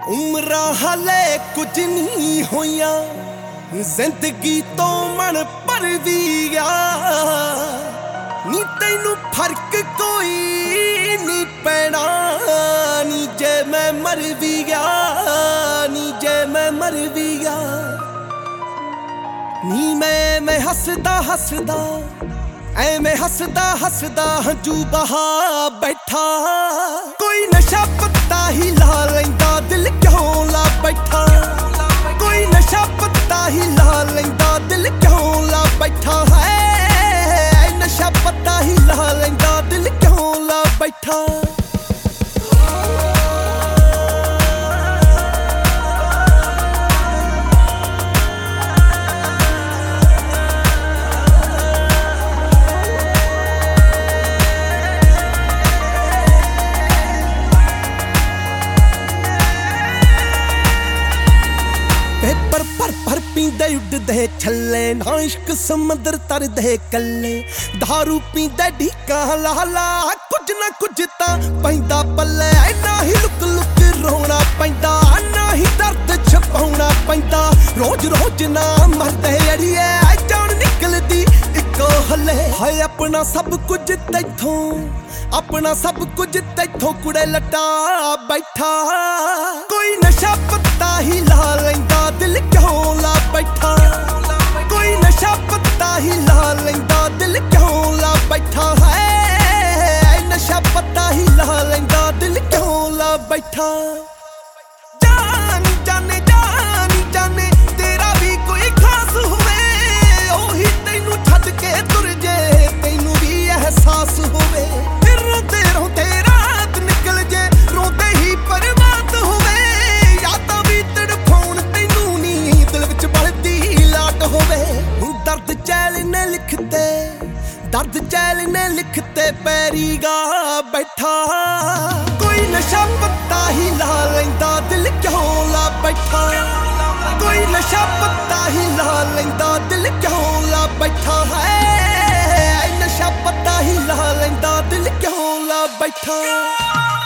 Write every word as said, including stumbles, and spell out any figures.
उम्रां हाले कुछ नहीं होइया, जिंदगी तो मन पर भी गया। नी तैनू फर्क कोई नहीं पैना, नी जे मैं मर भी गया, नी जे मैं मर भी गया। नी मैं मैं हसदा हसदा ਐਵੇਂ हसदा हसदा हंजू बहा बैठा। कोई नशा पत्ता ही ला लैंदा, दिल क्यों ला बैठा। कोई नशा पत्ता ही ला लैंदा, दिल क्यों ला बैठा है। नशा पत्ता ही ला लैंदा, दिल क्यों ला बैठा। पेपर भर भर पींदे उड़दे छल्ले, ना इश्क समुंदर तरदे कल्ले। दारू पींदे ढीका ला ला, कुछ ना कुछ तां पैंदा पल्ले। ना ही लुक लुक रोना पैंदा, ना ही दर्द छपाउणा पैंदा। रोज रोज ना मरदे अड़िए, जान निकलदी इक्को हल्ले। हाय अपना सब कुछ तैथों, अपना सब कुछ तैथों कुड़े लटा बैठा। कोई नशा पत्ता ही ला लैंदा, दिल क्यों ला बैठा। कोई नशा पत्ता ही ला लैंदा, दिल क्यों ला बैठा है। नशा पत्ता ही ला लैंदा, दिल क्यों ला बैठा। जान जाने जान जाने तेरा भी कोई खास होवे, ओही तैनू छड्ड के तुर जे, तैनू भी एहसास होवे। फिर रोते रोते रात निकल जे, रोते ही बर्बाद होवे। यादां भी तड़फाउण तैनू नी, दिल विच बलदी लाट होवे। दर्द चैल ने लिखते, दर्द चैल ने लिखते पैरी गा बैठा। कोई नशा पत्ता ही ला लैंदा, दिल क्यों ला बैठा। कोई नशा पत्ता ही ला लैंदा, दिल क्यों ला बैठा है। नशा पत्ता ही ला लैंदा, दिल क्यों ला बैठा।